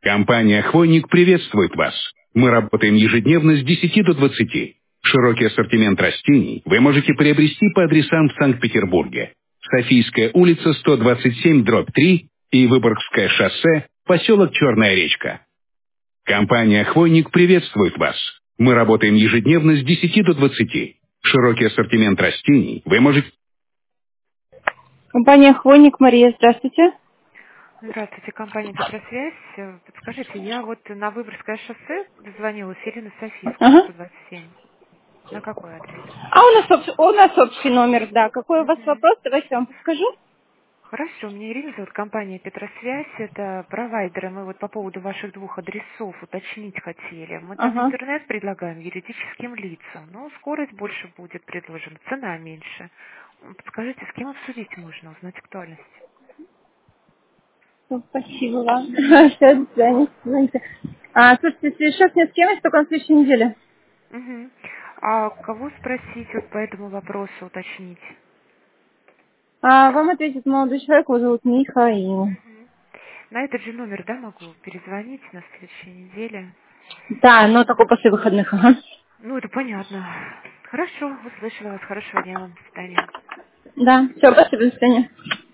Компания «Хвойник» приветствует вас. Мы работаем ежедневно с 10 до 20. Широкий ассортимент растений вы можете приобрести по адресам в Санкт-Петербурге. Софийская улица, 127/3 и Выборгское шоссе, поселок Черная речка. Компания «Хвойник» приветствует вас. Мы работаем ежедневно с 10 до 20. Широкий ассортимент растений вы можете... Компания «Хвойник», Мария, здравствуйте. Здравствуйте, компания «Петросвязь». Подскажите, я вот на Выборгское шоссе дозвонилась, Ирина Софийская, Ага. 127. На какой адрес? А у нас общий номер, да. Какой у вас Мгм. вопрос? Давайте я вам подскажу. Хорошо, меня Ирина зовут, компания «Петросвязь». Это провайдеры. Мы вот по поводу ваших двух адресов уточнить хотели. Мы там Ага. интернет предлагаем юридическим лицам, но скорость больше будет предложена, цена меньше. Подскажите, с кем обсудить можно, узнать актуальность? Ну, спасибо вам. Все, до свидания. Звоните. Слушайте, если сейчас нет схемы, только на следующей неделе. Мгм. А кого спросить вот по этому вопросу, уточнить? Вам ответит молодой человек, его зовут Михаил. Мгм. На этот же номер, да, могу перезвонить на следующей неделе? Да, но только после выходных, ага. Ну, это понятно. Хорошо, услышала вас. Хорошего дня вам. До свидания. Да, все, спасибо, до свидания.